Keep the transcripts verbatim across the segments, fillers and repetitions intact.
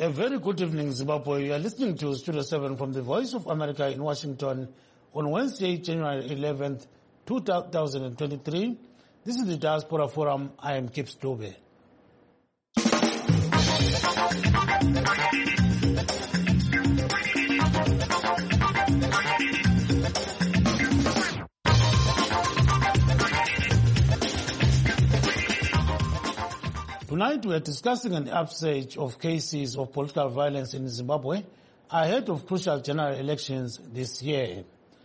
A very good evening, Zimbabwe. You are listening to Studio seven from the Voice of America in Washington on Wednesday, January eleventh, two thousand twenty-three. This is the Diaspora Forum. I am Kip Stobe. Tonight we are discussing an upsurge of cases of political violence in Zimbabwe ahead of crucial general elections this year.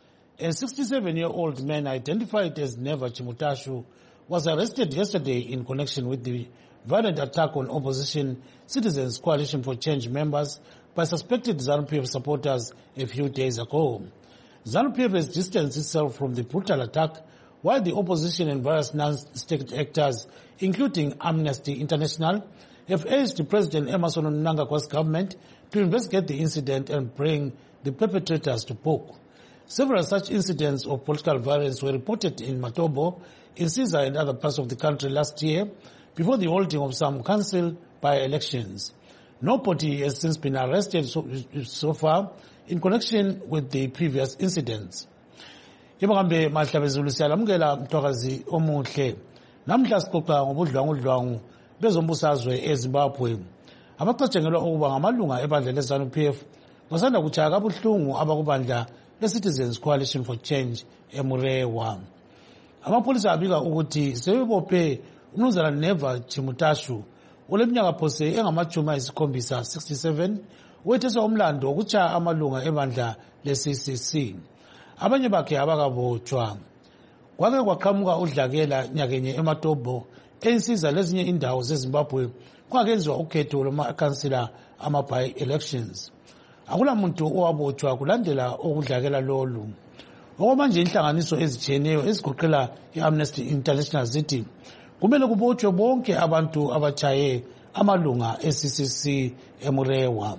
A sixty-seven-year-old man identified as Neva Chimutashu was arrested yesterday in connection with the violent attack on opposition Citizens Coalition for Change members by suspected ZANU-P F supporters a few days ago. ZANU-P F has distanced itself from the brutal attack, while the opposition and various non-state actors, including Amnesty International, have urged President Emmerson Mnangagwa's government to investigate the incident and bring the perpetrators to book. Several such incidents of political violence were reported in Matobo, in Siza and other parts of the country last year, before the holding of some council by-elections. Nobody has since been arrested so, so far in connection with the previous incidents. Ibakambe mahlabezulu siyalamukela mthwakazi omuhle. Namhla sixoxa ngobudlwangudlwangu bezombusazwe eZimbabwe. Abacatshengelwa ukuba ngamalunga ebandla leZANU-P F basanda kutshaya kabuhlungu abakubandla leCitizens Coalition for Change eMurewa. Amapolisa abika ukuthi sebebophe umnumzana Neva Chimutashu oleminyaka phose engamajumi ayisikhombisa sixty-seven wetheswa umlando wokutshaya amalunga ebandla le-C C C. Abanye bakhe abakabotshwa. Kwake kwaqhamuka udlakela nyakenye eMatobo ensiza lezinye indawo zeZimbabwe kwakenziwa ukhetho loma-councillor ama-by-elections. Akulamuntu owabotshwa kulandela okudlakela lolu. Okwamanje inhlanganiso ezitshiyeneyo ezigoqela i-Amnesty International zithi kumele kubotshwe bonke abantu abatshaye amalunga e-C C C eMurewa.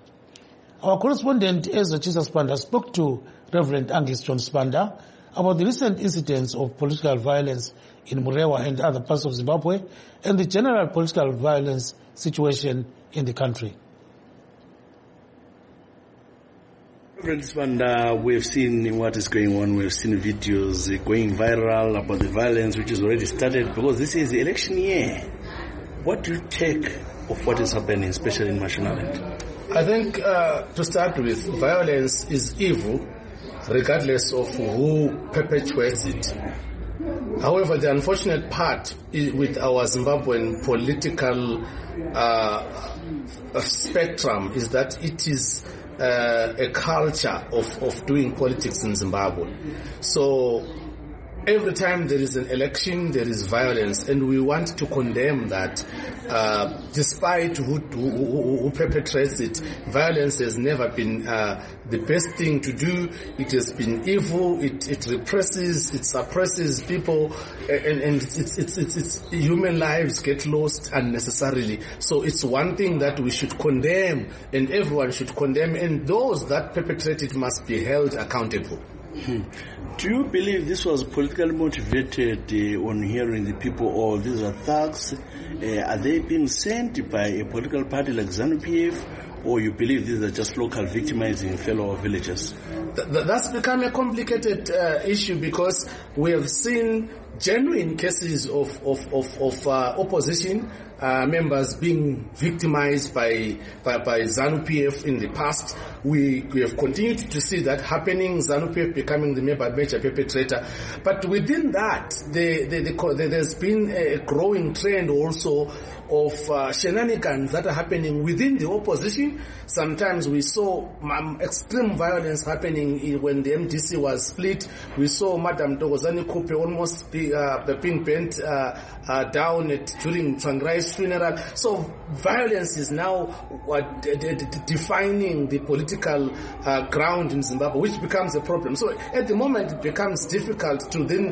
Our correspondent Ezra Chisa Spanda spoke to Reverend Angus John Spanda about the recent incidents of political violence in Murewa and other parts of Zimbabwe and the general political violence situation in the country. Reverend Spanda, we have seen what is going on. We have seen videos going viral about the violence which has already started because this is the election year. What do you take of what is happening, especially in Mashonaland? I think uh, to start with, violence is evil regardless of who perpetuates it. However, the unfortunate part with our Zimbabwean political uh, spectrum is that it is uh, a culture of, of doing politics in Zimbabwe. So every time there is an election, there is violence, and we want to condemn that. Uh, despite who, who, who perpetrates it, violence has never been uh, the best thing to do. It has been evil. It, it represses, it suppresses people, and, and it's, it's, it's, it's human lives get lost unnecessarily. So it's one thing that we should condemn, and everyone should condemn, and those that perpetrate it must be held accountable. Hmm. Do you believe this was politically motivated uh, on hearing the people, or these are thugs? Uh, are they being sent by a political party like ZANU-P F, or you believe these are just local victimizing fellow villagers? Th- that's become a complicated uh, issue because we have seen genuine cases of, of, of, of uh, opposition uh, members being victimized by, by, by ZANU-P F in the past. We, we have continued to see that happening, ZANU-P F becoming the major perpetrator. But within that, the, the, the, the, there's been a growing trend also of uh, shenanigans that are happening within the opposition. Sometimes we saw um, extreme violence happening when the M D C was split. We saw Madam Thokozani Kupe almost be, uh, being bent uh, uh, down at, during Tsvangirai's funeral. So violence is now uh, d- d- d- defining the political uh, ground in Zimbabwe, which becomes a problem. So at the moment it becomes difficult to then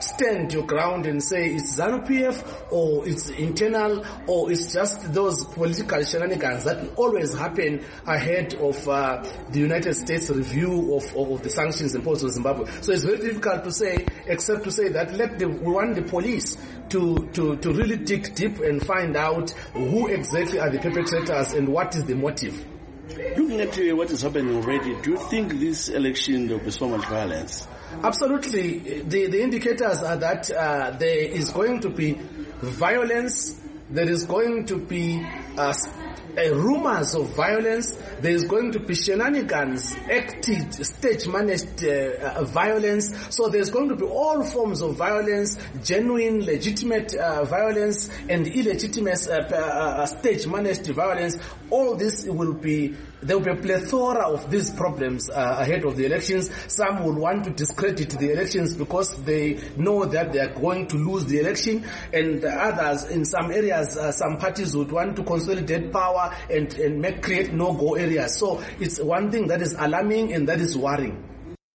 stand your ground and say it's ZANU P F or it's internal or it's just those political shenanigans that always happen ahead of uh, the United States review of, of the sanctions imposed on Zimbabwe. So it's very difficult to say, except to say that let the, we want the police to, to, to really dig deep and find out who exactly are the perpetrators and what is the motive. Looking at uh, what is happening already, do you think this election there will be so much violence? Absolutely. The, the indicators are that uh, there is going to be violence, there is going to be uh, uh, rumors of violence, there is going to be shenanigans, acted, stage-managed uh, uh, violence. So there's going to be all forms of violence, genuine, legitimate uh, violence, and illegitimate uh, uh, stage-managed violence. All this will be, there will be a plethora of these problems uh, ahead of the elections. Some will want to discredit the elections because they know that they are going to lose the election, and others, in some areas, uh, some parties would want to consolidate power and, and make, create no-go areas. So it's one thing that is alarming and that is worrying.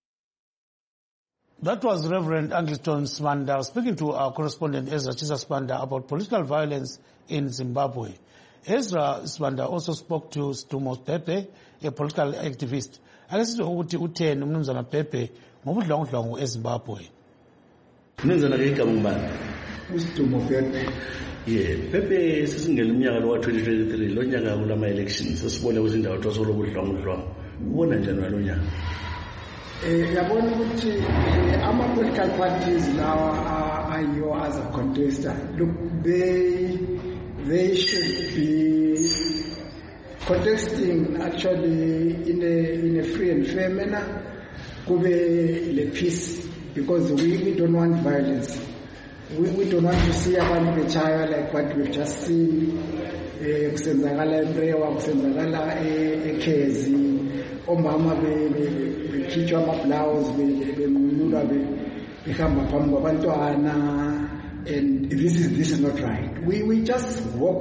That was Reverend Angliton Sibanda speaking to our correspondent Ezra Chisa Sibanda about political violence in Zimbabwe. Ezra Sibanda also spoke to Stumo Pepe, a political activist. Akasithi ukuthi utheni umnumzana Pepe ngobudlongudlongo eZimbabwe. Umnumzana ke igama ngubani? uStumo Pepe. Yeah, Pepe sisingena umnyaka lo wa twenty twenty-three lo nyaka kulama elections sesibone kuzindawo thosolo budlongudlongo. Ubona njani lo nyaka? Eh yabona ukuthi ama political parties lawa ayo as a contester, look, they they should be contesting actually in a in a free and fair manner, kube le peace, because we, we don't want violence. We, we don't want to see abantu bechaya like what we've just seen. Eh kusenzakala eMrewa, kusenzakala eKhezi, omama bekhitshwa ama-blouse bemunula behamba phambi kwabantwana, and this is this is not right. We we just hope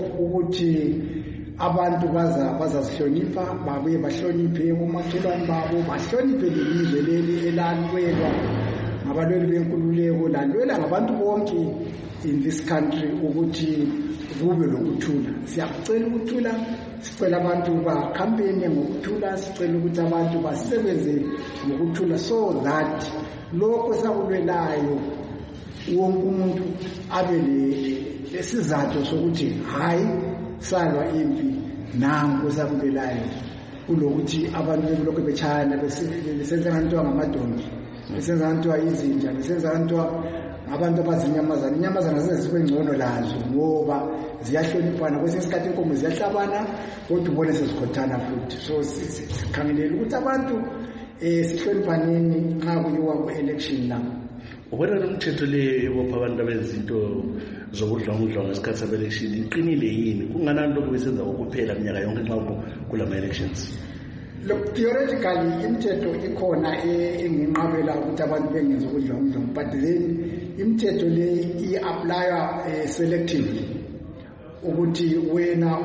ukuthi abantu baza bazazihlonipha, babuye bahloniphe umakhelwane babo, bahloniphe lelizwe leli elalwelwa ngabalweli benkululeko, lalwela ngabantu bonke in this country ukuthi kube lokuthula. Siyakucela ukuthula, sicela abantu bakhampene ngokuthula, sicela ukuthi abantu basebenze ngokuthula, so that lokho sakulwelayo wonke umuntu abe lesizathu sokuthi hayi salwa impi nangu sakulwelayo, kulokuthi abantu belokhu bechayana besenza ngantwa ngamadonki, besenza ngantwa izinja, besenza ngantwa abantu abazinyamazana. Inyamazana zibe ngcono lazo ngoba ziyahloniphana, kwesinye isikhathi inkomo ziyahlabana kodwa ubone sezikhothana futhi. So sikhangelela ukuthi abantu eh sihloniphaneni nxa kuyiwa ku-election la. Ubona lo mthetho le bopha abantu abezinto zobudlongudlongo ngesikhathi sabe-election iqinile yini? Kunganani lokhu besenza ukuphela minyaka yonke nxa kulama elections? Look, theoretically imithetho ikhona enginqabela ukuthi abantu bengenza ubudlongudlongo, but then imithetho le i-applya selectively ukuthi wena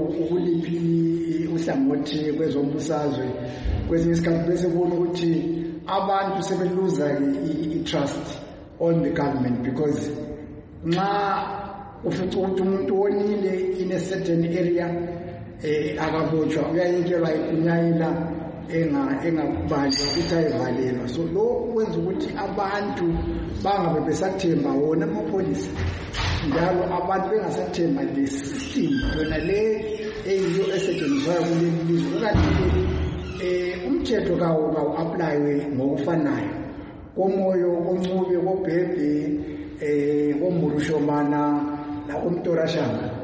ukuliphi uhlangothi kwezombusazwe, kwesinye isikhathi bese kubona ukuthi abantu sebeluza i-trust on the government, because nxa ufica ukuthi umuntu wonile in a certain area eh akabotshwa uyayekelwa ikunyayila enga engakubanjwa ukuthi ayivalelwa. So lo wenza ukuthi abantu bangabe besathemba wona amapolisi, njalo abantu bengasathemba lesisimo yona le eyiyo esetshenziswayo kuleli lizwe. Kanti eh umthetho kawo kawo applywe ngokufanayo komoyo, koncube, kobhebhe, eh komburushomana la umtorashanga.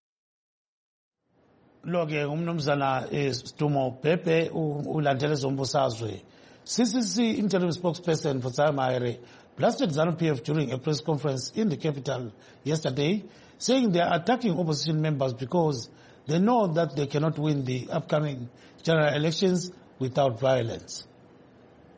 Loke umnumzana Stumo Pepe ulandele zombusazwe. C C C interim spokesperson for Zayamaire blasted ZANU P F during a press conference in the capital yesterday, saying they are attacking opposition members because they know that they cannot win the upcoming general elections without violence.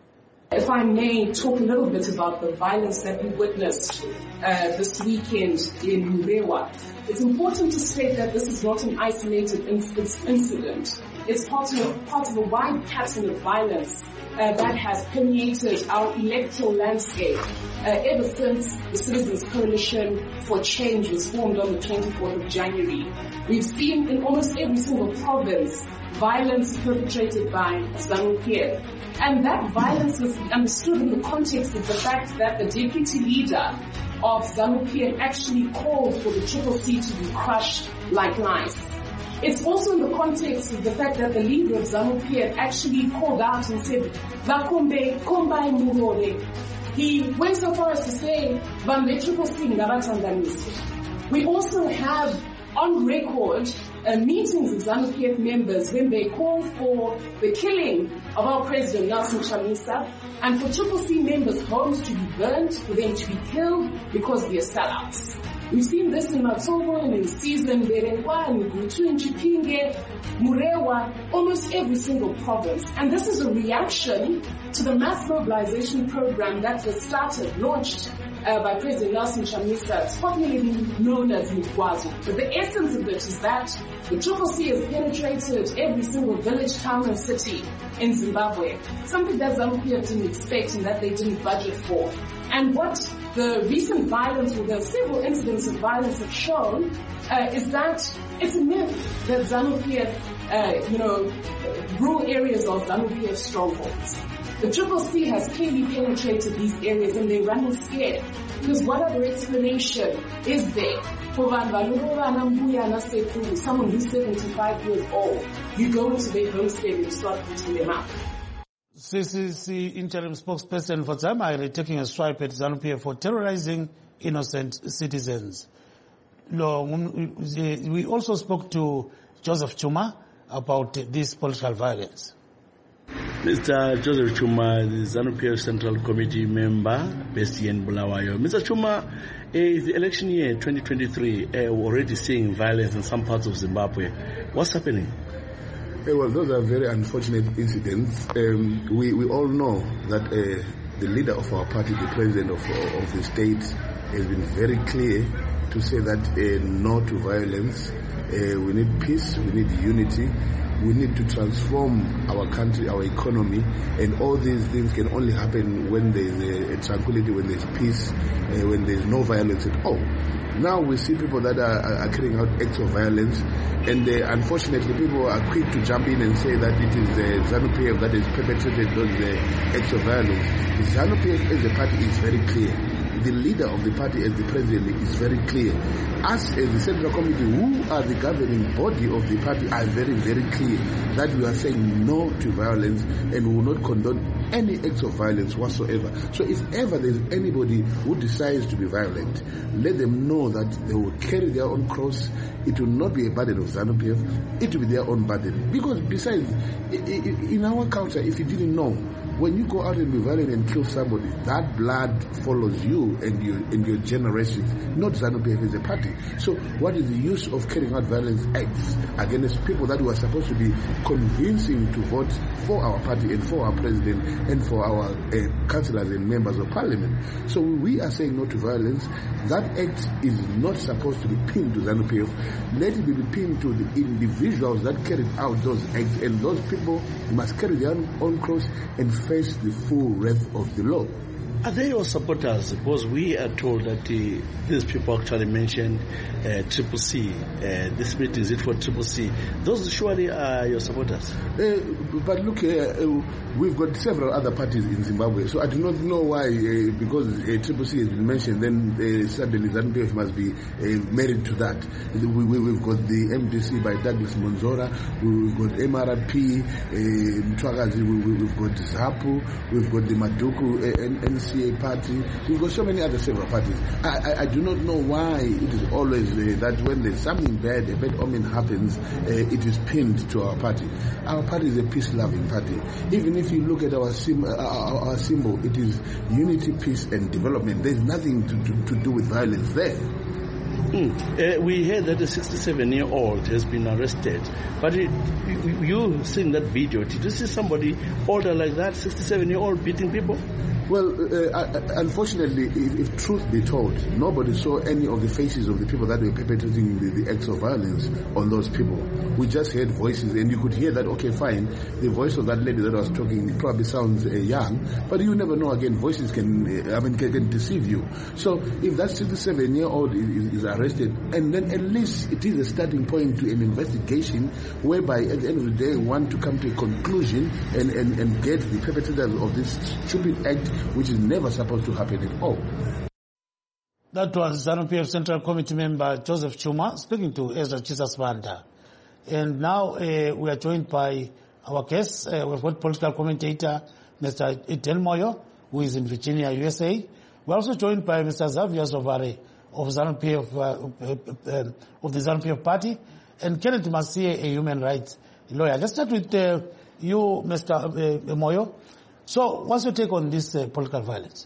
If I may talk a little bit about the violence that we witnessed uh, this weekend in Murewa. It's important to state that this is not an isolated incident. It's part of, part of a wide pattern of violence uh, that has permeated our electoral landscape uh, ever since the Citizens Coalition for Change was formed on the twenty-fourth of January. We've seen in almost every single province violence perpetrated by ZANU-P F. And that violence was understood in the context of the fact that the deputy leader of ZANU-P F actually called for the Triple C to be crushed like lice. It's also in the context of the fact that the leader of ZANU-P F actually called out and said, Vakombe, kombai murore. He went so far as to say, Vambe Triple C ngabatanganisi. We also have on record uh, meetings of ZANU-P F members when they call for the killing of our President Nelson Chamisa and for Triple C members' homes to be burned, for them to be killed because they are sellouts. We've seen this in Matobo and in Season, Berenkwa, and Gutu, in Chipinge, Murewa, almost every single province. And this is a reaction to the mass mobilization program that was started, launched uh, by President Nelson Chamisa, popularly known as Mukwazo. But the essence of it is that the Triple C has penetrated every single village, town, and city in Zimbabwe, something that ZANU-P F didn't expect and that they didn't budget for. And what the recent violence, or the several incidents of violence have shown, uh, is that it's a myth that ZANU-P F, uh, you know, rural areas are ZANU-P F strongholds. The Triple C has clearly penetrated these areas and they're running scared. Because what other explanation is there for someone who's seventy-five years old? You go into their homestead and you start beating them up. C C C interim spokesperson for Zamairi taking a swipe at ZANU-P F for terrorizing innocent citizens. We also spoke to Joseph Chuma about this political violence. Mister Joseph Chuma, the ZANU-P F Central Committee member based in Bulawayo. Mister Chuma, uh, the election year twenty twenty-three, uh, we're already seeing violence in some parts of Zimbabwe. What's happening? Uh, well, those are very unfortunate incidents. Um, we, we all know that uh, the leader of our party, the president of, of the state, has been very clear to say that uh, no to violence. Uh, we need peace, we need unity. We need to transform our country, our economy, and all these things can only happen when there is a, a tranquility, when there is peace, uh, when there is no violence at all. Now we see people that are, are carrying out acts of violence, and uh, unfortunately people are quick to jump in and say that it is the ZANU-P F that has perpetrated those uh, acts of violence. The ZANU-P F as a party is very clear. The leader of the party as the president is very clear. Us as the Central Committee, who are the governing body of the party, are very, very clear that we are saying no to violence and we will not condone any acts of violence whatsoever. So if ever there is anybody who decides to be violent, let them know that they will carry their own cross. It will not be a burden of ZANU-P F. It will be their own burden. Because besides, in our culture, if you didn't know, when you go out and be violent and kill somebody, that blood follows you and your, and your generations, not ZANU-P F as a party. So what is the use of carrying out violence acts against people that were supposed to be convincing to vote for our party and for our president and for our uh, councillors and members of parliament? So we are saying no to violence. That act is not supposed to be pinned to ZANU-P F. Let it be pinned to the individuals that carried out those acts, and those people must carry their own cross and face the full wrath of the law. Are they your supporters? Because we are told that uh, these people actually mentioned uh, Triple C. Uh, this meeting is it for Triple C. Those surely are your supporters. Uh, but look, uh, uh, we've got several other parties in Zimbabwe, so I do not know why, uh, because uh, Triple C has been mentioned, then uh, suddenly ZANU-P F must be uh, married to that. We, we, we've got the M D C by Douglas Monzora, we've got M R P, uh, Mtwagazi, we, we've got ZAPU, we've got the Maduku uh, and, and C A party. We've got so many other several parties. I, I, I do not know why it is always uh, that when there's something bad, a bad omen happens, uh, it is pinned to our party. Our party is a peace-loving party. Even if you look at our, sim, uh, our, our symbol, it is unity, peace, and development. There's nothing to, to, to do with violence there. Mm. Uh, we heard that a sixty-seven-year-old has been arrested. But it, you, you seen that video. Did you see somebody older like that, sixty-seven-year-old beating people? Well, uh, unfortunately, if, if truth be told, nobody saw any of the faces of the people that were perpetrating the, the acts of violence on those people. We just heard voices, and you could hear that, okay, fine, the voice of that lady that was talking probably sounds uh, young, but you never know, again, voices can, uh, I mean, can, can deceive you. So if that sixty-seven-year-old is, is arrested, and then at least it is a starting point to an investigation whereby at the end of the day, want to come to a conclusion and, and, and get the perpetrators of this stupid act, which is never supposed to happen at all. That was ZANU-P F Central Committee member Joseph Chuma speaking to Ezra Chisasbanda. And now uh, we are joined by our guests. Uh, we've got political commentator Mister Eden Moyo, who is in Virginia, U S A. We're also joined by Mister Xavier Zovare of ZANU-P F, uh, uh, of the ZANU-P F party, and Kenneth Masie, a human rights lawyer. Let's start with uh, you, Mister Uh, Moyo. So, what's your take on this uh, political violence?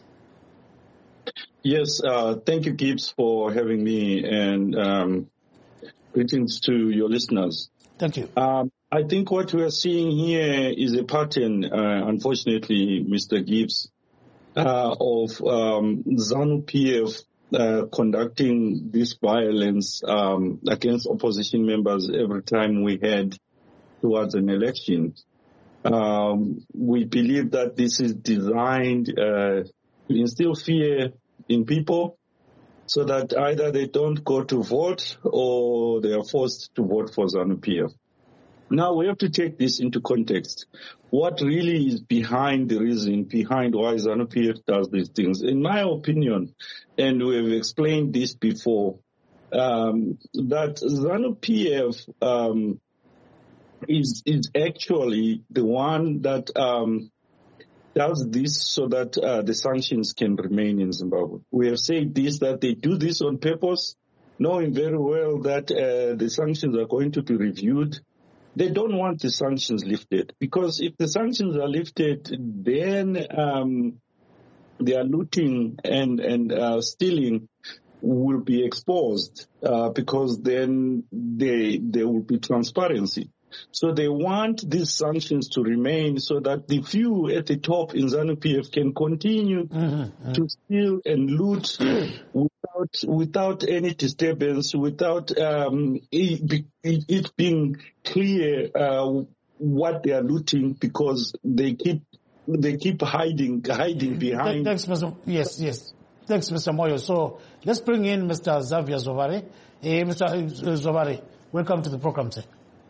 Yes, uh, thank you, Gibbs, for having me, and um, greetings to your listeners. Thank you. Um, I think what we are seeing here is a pattern, uh, unfortunately, Mister Gibbs, uh, of um, ZANU-P F uh, conducting this violence um, against opposition members every time we head towards an election. Um, we believe that this is designed uh, to instill fear in people so that either they don't go to vote or they are forced to vote for ZANU-P F. Now, we have to take this into context. What really is behind the reason, behind why ZANU-P F does these things? In my opinion, and we have explained this before, um, that ZANU-P F um, is is actually the one that um, does this so that uh, the sanctions can remain in Zimbabwe. We have said this, that they do this on purpose, knowing very well that uh, the sanctions are going to be reviewed. They don't want the sanctions lifted, because if the sanctions are lifted, then um, their looting and, and uh, stealing will be exposed, uh, because then they, there will be transparency. So they want these sanctions to remain so that the few at the top in ZANU-P F can continue mm-hmm, mm-hmm. to steal and loot without without any disturbance, without um, it, it being clear uh, what they are looting, because they keep they keep hiding hiding behind. Thanks, Mister Yes, yes. Thanks, Mister Moyo. So let's bring in Mister Xavier Zovare. Hey, Mister Zovare, welcome to the program, sir.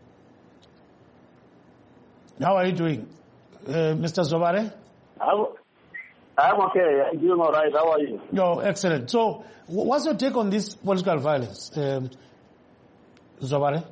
How are you doing, uh, Mister Zovare? I'm, I'm okay. I'm doing all right. How are you? Oh, excellent. So, what's your take on this political violence, um, Zovare?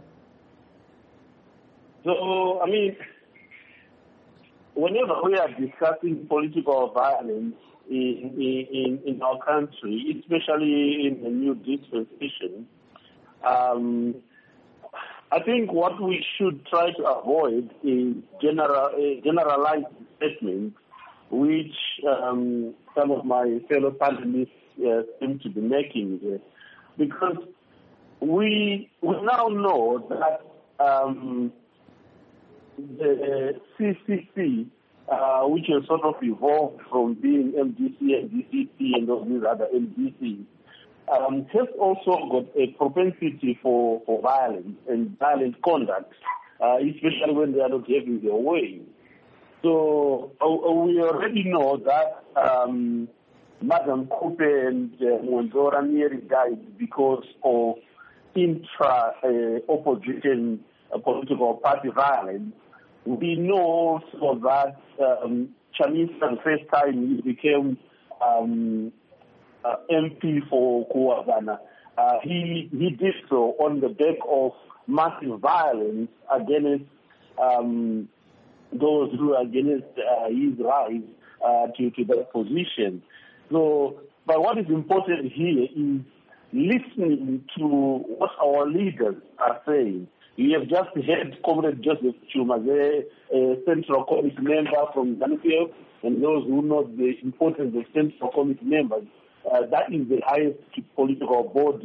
So, I mean, whenever we are discussing political violence in, in, in our country, especially in the new dispensation, um, I think what we should try to avoid is general, uh, generalized statements, which um, some of my fellow panelists uh, seem to be making, uh, because we we now know that um, the C C C, uh, which has sort of evolved from being M D C and D C C and all these other M D Cs, Um, has also got a propensity for, for violence and violent conduct, uh, especially when they are not having their way. So uh, we already know that um, Madam Kupe and uh, Mwonzora nearly died because of intra-opposition uh, uh, political party violence. We know also that um, Chamisa, the first time he became um, Uh, M P for Kuwabana. Uh, he he did so on the back of massive violence against um, those who are against uh, his rise uh, to, to that position. So, but what is important here is listening to what our leaders are saying. We have just heard Comrade Joseph Chuma, a Central Committee member from ZANU-P F, and those who know the importance of Central Committee members. Uh, that is the highest political body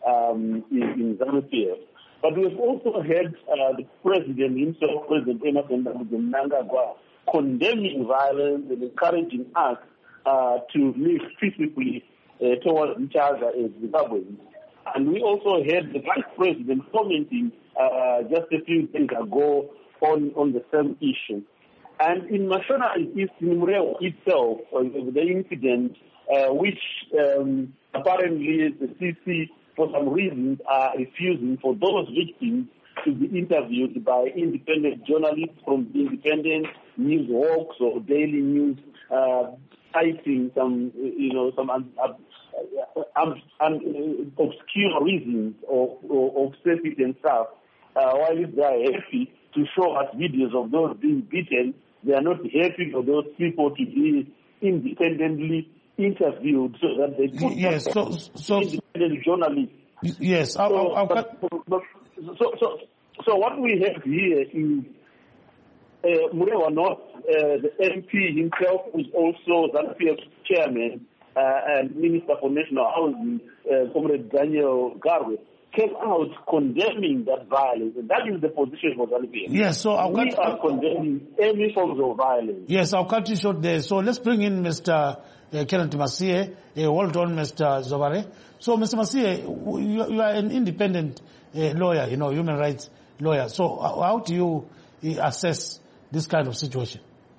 um, in, in ZANU-P F. But we've also had uh, the president himself, President Emmerson Mnangagwa, condemning violence and encouraging us uh, to live peacefully uh, towards each other as Zimbabweans. And we also had the vice president commenting uh, just a few days ago on, on the same issue. And in Mashona and East Nimreo itself, uh, the incident, uh, which um, apparently the C C, for some reasons, are refusing for those victims to be interviewed by independent journalists from the independent news hawks or daily news, uh, citing some, you know, some un, un, un, un, obscure reasons of, of, of safety and stuff. Uh, while they are happy to show us videos of those being beaten, they are not happy for those people to be independently interviewed so that they put yes, so, so, independent journalists. Yes, I'll, so, I'll, but, but, so, so, so what we have here is uh, Murewa North, uh, the M P himself, who is also ZANU-P F chairman uh, and Minister for National Housing, uh, Comrade Daniel Garwe, came out condemning that violence, and that is the position for ZANU-P F. Yes, so I'll we cut, are condemning any forms of violence. Yes, I'll cut you short there. So let's bring in Mister Uh, Kenneth Masie. Uh, hold on, Mister Zobare. So, Mister Masie, you, you are an independent uh, lawyer, you know, human rights lawyer. So, uh, how do you uh, assess this kind of situation?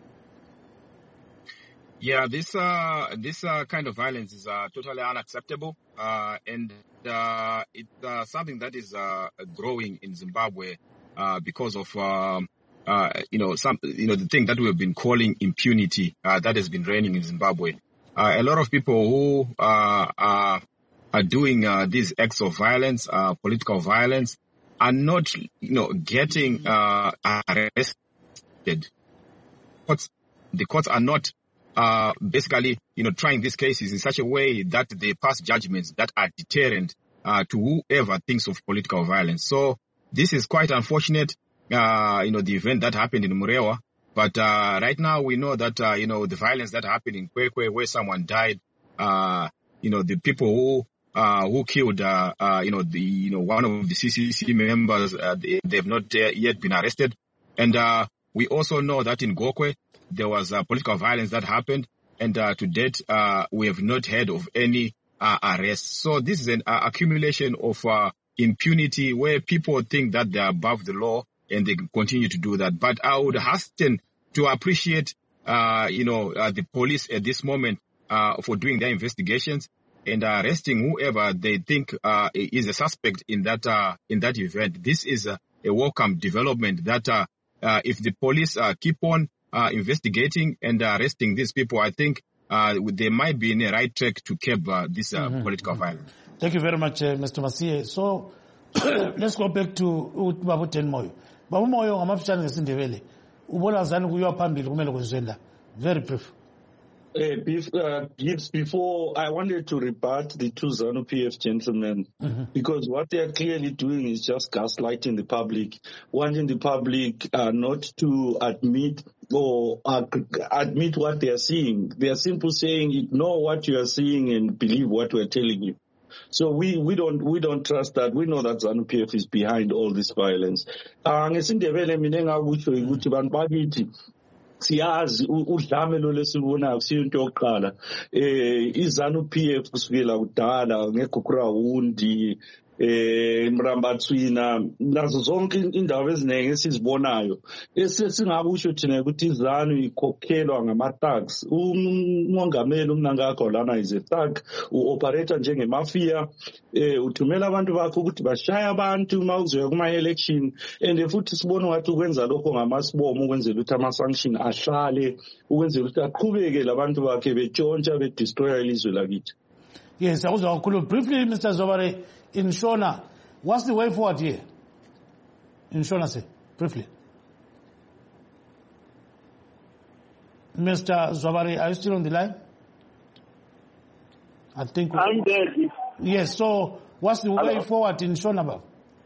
Yeah, this uh, this uh, kind of violence is uh, totally unacceptable, uh, and uh, it's uh, something that is uh, growing in Zimbabwe uh, because of um, uh, you know some you know the thing that we have been calling impunity uh, that has been reigning in Zimbabwe. Uh, a lot of people who uh, are are doing uh, these acts of violence, uh, political violence, are not you know getting uh, arrested. Courts, the courts are not. Uh, basically, you know, trying these cases in such a way that they pass judgments that are deterrent uh, to whoever thinks of political violence. So this is quite unfortunate, uh, you know, the event that happened in Murewa. But uh, right now we know that, uh, you know, the violence that happened in Kwekwe where someone died, uh, you know, the people who uh, who killed, uh, uh, you know, the, you know, one of the C C C members, uh, they, they've not uh, yet been arrested. And uh, we also know that in Gokwe, there was uh, political violence that happened, and uh, to date, uh, we have not heard of any uh, arrests. So this is an uh, accumulation of uh, impunity where people think that they are above the law and they continue to do that. But I would hasten to appreciate, uh, you know, uh, the police at this moment uh, for doing their investigations and arresting whoever they think uh, is a suspect in that uh, in that event. This is a, a welcome development that uh, uh, if the police uh, keep on Uh, investigating and uh, arresting these people, I think uh, they might be in the right track to curb uh, this uh, mm-hmm. political violence. Thank you very much, uh, Mister Masie. So let's go back to Babu Tenmoyo. Babu Moyo, ngamafishane ngesindebele. Ubona zani kuyiwa phambili kumele kwenziwe. Very brief. Uh, uh, Gibbs, before I wanted to rebut the two ZANU-P F gentlemen, mm-hmm. because what they are clearly doing is just gaslighting the public, wanting the public uh, not to admit or uh, admit what they are seeing. They are simply saying, ignore what you are seeing and believe what we are telling you. So we, we don't we don't trust that. We know that ZANU-P F is behind all this violence. Ngesindebele mina engakusho ukuthi bantu bakithi siyazi udlame lo lesibonayo siyinto yokuqala eh iZANU-P F kusukela kudala ngeGukurawundi eh Mrambatswina nazo zonke indawo ezinenge esizibonayo esesingakusho thina ukuthi iZANU ikhokhelwa ngama-thugs. Umongameli uMnangagwa lana is a thug, uoperator njengemafia, eh uthumela abantu bakho ukuthi bashaya abantu uma uzoya kuma-election, and futhi sibona ngathi ukwenza lokho ngamasibomo ukwenzela ukuthi ama-sanction ahlale, ukwenzela ukuthi aqhubeke labantu bakhe betshontsha bedestroya ilizwe lakithi. Yes, I was going briefly, Mister Zobare, in Shona. What's the way forward here? In Shona, say, briefly. Mister Zobare, are you still on the line? I think. I'm there. Yes, so what's the way Hello? forward in Shona?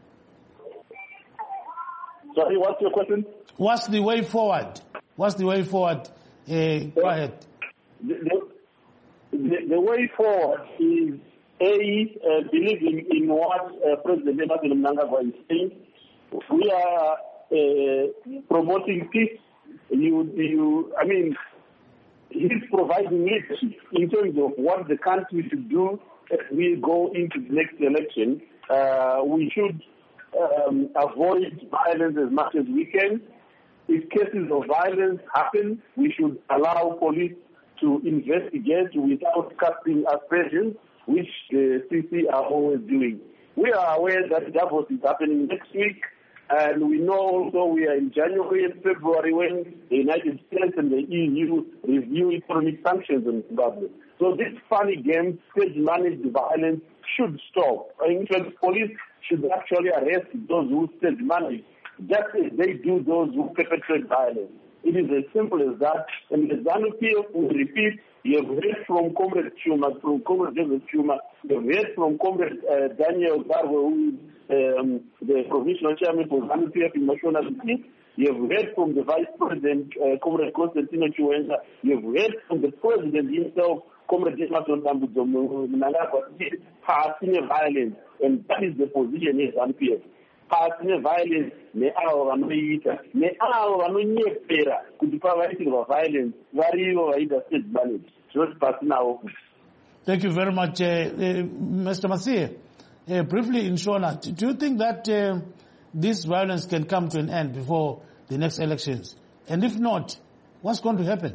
Sorry, what's your question? What's the way forward? What's the way forward? Uh, go ahead. The, the, the, the way forward is A, uh, believe in, in what uh, President Emmerson Mnangagwa is saying. We are uh, promoting peace. You, you, I mean, he's providing leadership in terms of what the country should do as we go into the next election. Uh, we should um, avoid violence as much as we can. If cases of violence happen, we should allow police to investigate without casting aspersions, which the C C are always doing. We are aware that Davos is happening next week, and we know also we are in January and February when the United States and the E U review economic sanctions on Zimbabwe. So this funny game, stage-managed violence, should stop. In fact, police should actually arrest those who stage-manage, just as they do those who perpetrate violence. It is as simple as that. And the ZANU-P F will repeat, you have heard from Comrade Chuma, from Comrade Joseph Chuma, you have heard from Comrade uh, Daniel Garwe, who is um, the provincial chairman for ZANU-P F in National Peace. You have heard from the Vice President, uh, Comrade Constantino Chiwenza. You have heard from the President himself, Comrade Emmerson Mnangagwa. Passing violence, and that is the position of ZANU-P F. Passing violence, ne avo vanoita, ne avo vanonyepera kuti pavaitirwa violence varivo vaita state manage. Zvoti pasina avo. Thank you very much, uh, uh, Mister Masie. Uh, briefly, in Shona, do you think that uh, this violence can come to an end before the next elections? And if not, what's going to happen?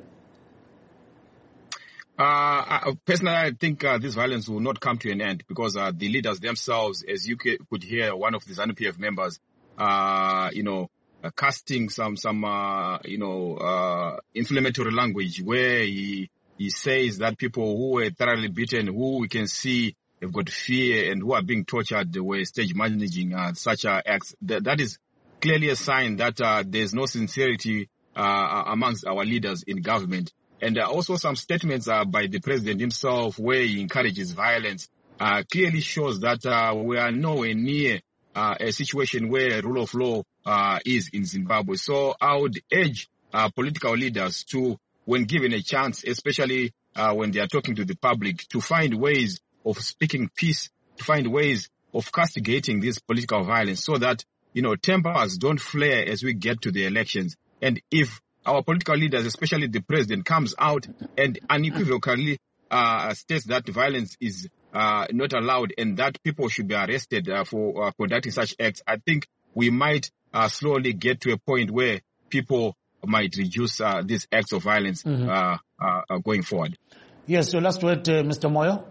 Uh, I, personally, I think uh, this violence will not come to an end because uh, the leaders themselves, as you could hear, one of the ZANU-P F members, uh, you know, uh, casting some, some, uh, you know, uh, inflammatory language where he, he says that people who were thoroughly beaten, who we can see have got fear and who are being tortured were stage managing uh, such uh, acts. That, that is clearly a sign that uh, there's no sincerity uh, amongst our leaders in government. And uh, also some statements uh, by the president himself where he encourages violence uh, clearly shows that uh, we are nowhere near uh, a situation where rule of law uh, is in Zimbabwe. So I would urge uh, political leaders to, when given a chance, especially uh, when they are talking to the public, to find ways of speaking peace, to find ways of castigating this political violence so that, you know, tempers don't flare as we get to the elections. And if our political leaders, especially the president, comes out and unequivocally uh, states that violence is uh, not allowed and that people should be arrested uh, for uh, conducting such acts, I think we might uh, slowly get to a point where people might reduce uh, these acts of violence mm-hmm. uh, uh, going forward. Yes, so last word, uh, Mister Moyo.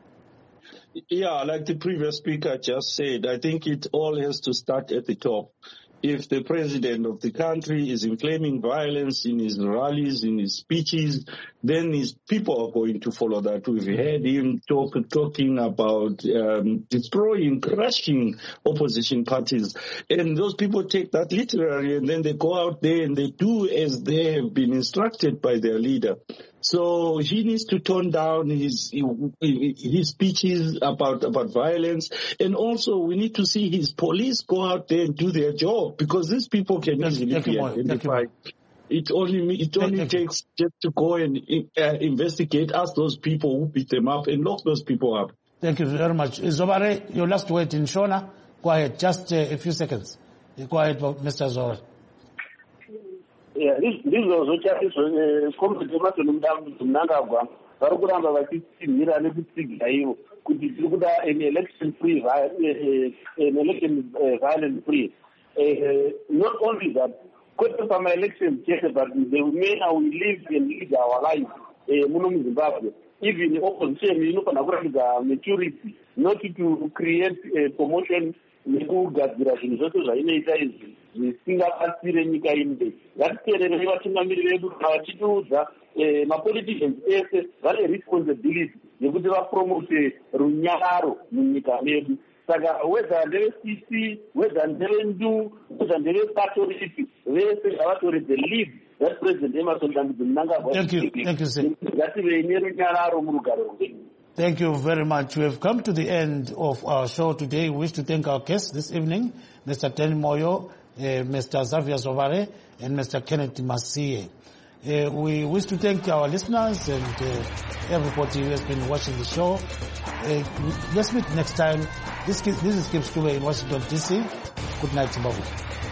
Yeah, like the previous speaker just said, I think it all has to start at the top. If the president of the country is inflaming violence in his rallies, in his speeches, then his people are going to follow that. We've heard him talk, talking about um, destroying, crushing opposition parties. And those people take that literally, and then they go out there and they do as they have been instructed by their leader. So he needs to tone down his his speeches about about violence, and also we need to see his police go out there and do their job because these people can easily be identified. It only it only takes just to go and uh, investigate, ask those people who beat them up, and lock those people up. Thank you very much, Zobare. Your last word in Shona. Go ahead, just uh, a few seconds. Go ahead, Mister Zobare. Yeah, this this also just Comrade Emmerson Mnangagwa vari kuramba vachitsinhira nekutsigira ivo kuti tiri kuda an election free an election violence free. Not only that, kwete pama election chete, but the way how we live and lead our life muno muZimbabwe. Even opposition inofana kuratidza maturity, not to create a promotion nekugadzira zvinhu zvose zvainoita izvi zvisingabatsire nyika ino. Ngatiteerere vatungamiri vedu kana vachitiudza mapoliticians ese vane responsibility yekuti vapromote runyararo munyika medu. Saka whether ndeve-C C, whether ndeve-Ndu, whether ndeve-Pato ripi, vese ngavatore the lead that President Emmerson Mnangagwa. Thank you. Thank you, sir. Ngative nerunyararo murugaro rwedu. Thank you very much. We have come to the end of our show today. We wish to thank our guests this evening, Mister Ten Moyo, uh, Mister Xavier Zobare, and Mister Kenneth Masie. Uh, we wish to thank our listeners and uh, everybody who has been watching the show. Uh, let's meet next time. This, this is Gibbs Kube in Washington, D C. Good night, Zimbabwe.